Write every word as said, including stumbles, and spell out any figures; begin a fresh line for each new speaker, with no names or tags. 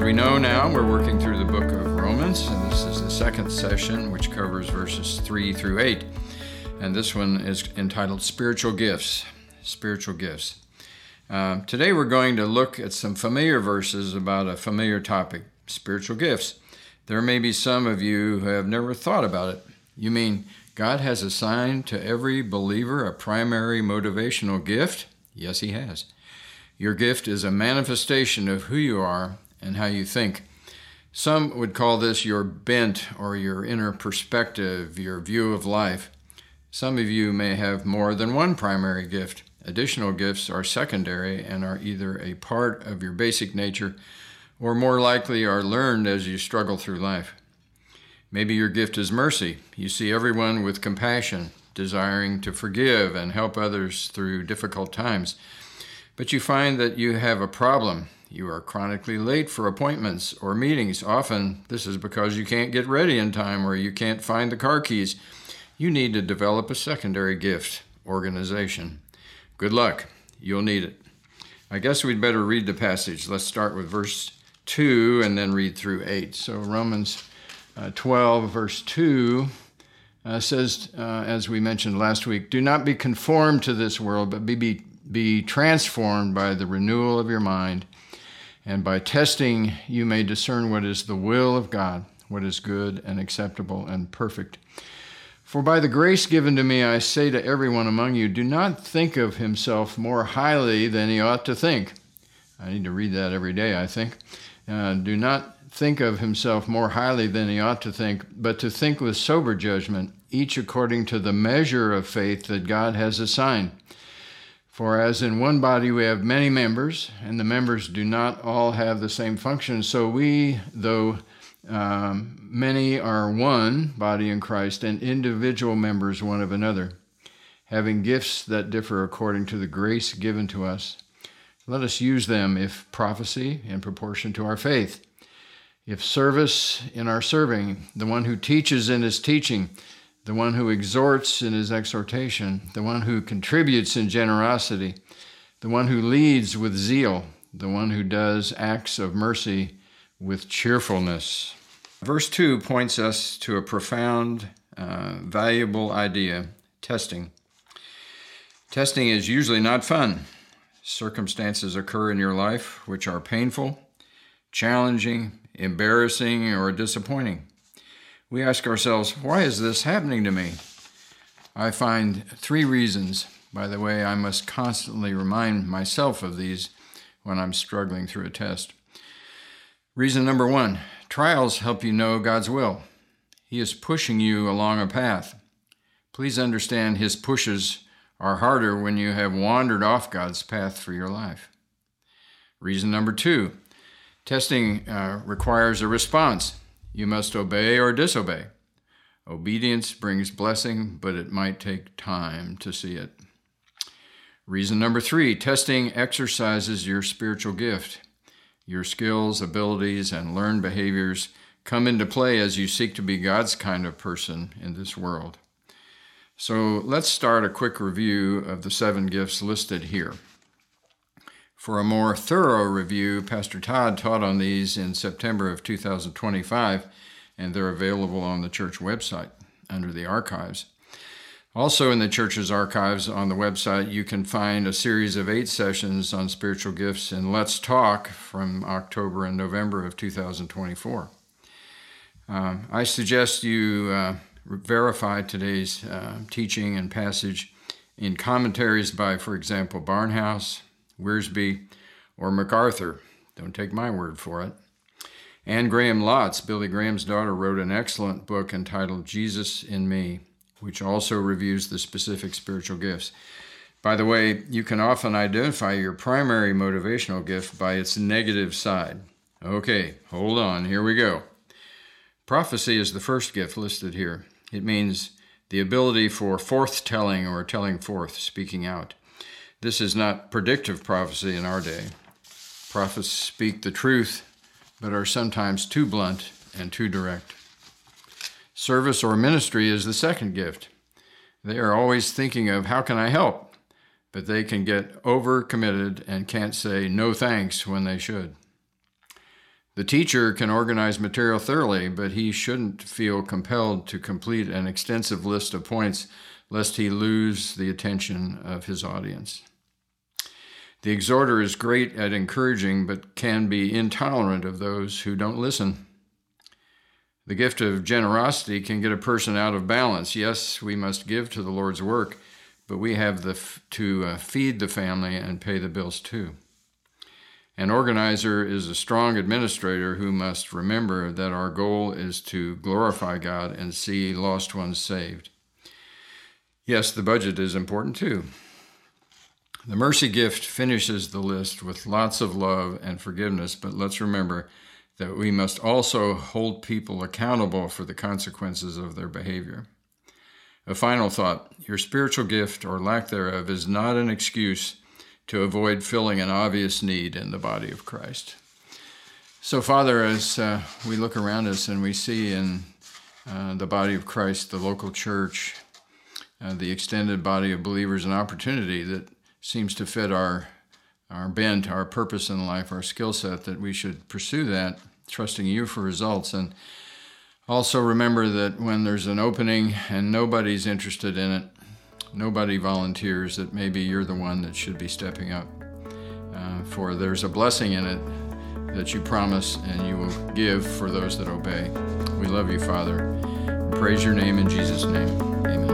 we know now, we're working through the book of Romans, and this is the second session, which covers verses three through eight. And this one is entitled Spiritual Gifts. Spiritual Gifts. Uh, today we're going to look at some familiar verses about a familiar topic, spiritual gifts. There may be some of you who have never thought about it. You mean God has assigned to every believer a primary motivational gift? Yes, He has. Your gift is a manifestation of who you are and how you think. Some would call this your bent or your inner perspective, your view of life. Some of you may have more than one primary gift. Additional gifts are secondary and are either a part of your basic nature or more likely are learned as you struggle through life. Maybe your gift is mercy. You see everyone with compassion, desiring to forgive and help others through difficult times. But you find that you have a problem. You are chronically late for appointments or meetings. Often, this is because you can't get ready in time or you can't find the car keys. You need to develop a secondary gift, organization. Good luck. You'll need it. I guess we'd better read the passage. Let's start with verse two and then read through eight. So Romans uh, twelve, verse two uh, says, uh, as we mentioned last week, do not be conformed to this world, but be, be, be transformed by the renewal of your mind. And by testing, you may discern what is the will of God, what is good and acceptable and perfect. For by the grace given to me, I say to everyone among you, do not think of himself more highly than he ought to think. I need to read that every day, I think. Uh, do not think of himself more highly than he ought to think, but to think with sober judgment, each according to the measure of faith that God has assigned. For as in one body we have many members, and the members do not all have the same function, so we, though um, many are one body in Christ, and individual members one of another, having gifts that differ according to the grace given to us. Let us use them, if prophecy, in proportion to our faith, if service, in our serving, the one who teaches in his teaching, the one who exhorts in his exhortation, the one who contributes in generosity, the one who leads with zeal, the one who does acts of mercy with cheerfulness. Verse two points us to a profound, uh, valuable idea, testing. Testing is usually not fun. Circumstances occur in your life which are painful, challenging, embarrassing, or disappointing. We ask ourselves, why is this happening to me? I find three reasons. By the way, I must constantly remind myself of these when I'm struggling through a test. Reason number one, trials help you know God's will. He is pushing you along a path. Please understand His pushes are harder when you have wandered off God's path for your life. Reason number two, testing uh, requires a response. You must obey or disobey. Obedience brings blessing, but it might take time to see it. Reason number three, testing exercises your spiritual gift. Your skills, abilities, and learned behaviors come into play as you seek to be God's kind of person in this world. So let's start a quick review of the seven gifts listed here. For a more thorough review, Pastor Todd taught on these in September of two thousand twenty-five, and they're available on the church website under the archives. Also in the church's archives on the website, you can find a series of eight sessions on spiritual gifts in Let's Talk from October and November of two thousand twenty-four. Um, I suggest you uh, verify today's uh, teaching and passage in commentaries by, for example, Barnhouse, Wiersbe, or MacArthur. Don't take my word for it. Anne Graham Lotz, Billy Graham's daughter, wrote an excellent book entitled Jesus in Me, which also reviews the specific spiritual gifts. By the way, you can often identify your primary motivational gift by its negative side. Okay, hold on, here we go. Prophecy is the first gift listed here. It means the ability for forth-telling or telling forth, speaking out. This is not predictive prophecy in our day. Prophets speak the truth, but are sometimes too blunt and too direct. Service or ministry is the second gift. They are always thinking of, how can I help? But they can get overcommitted and can't say no thanks when they should. The teacher can organize material thoroughly, but he shouldn't feel compelled to complete an extensive list of points lest he lose the attention of his audience. The exhorter is great at encouraging, but can be intolerant of those who don't listen. The gift of generosity can get a person out of balance. Yes, we must give to the Lord's work, but we have the, to uh, feed the family and pay the bills too. An organizer is a strong administrator who must remember that our goal is to glorify God and see lost ones saved. Yes, the budget is important too. The mercy gift finishes the list with lots of love and forgiveness, but let's remember that we must also hold people accountable for the consequences of their behavior. A final thought: your spiritual gift or lack thereof is not an excuse to avoid filling an obvious need in the body of Christ. So, Father, as uh, we look around us and we see in uh, the body of Christ, the local church, uh, the extended body of believers, an opportunity that seems to fit our our bent, our purpose in life, our skill set, that we should pursue that, trusting you for results. And also remember that when there's an opening and nobody's interested in it, nobody volunteers, that maybe you're the one that should be stepping up. Uh, for there's a blessing in it that you promise and you will give for those that obey. We love you, Father. Praise your name in Jesus' name. Amen.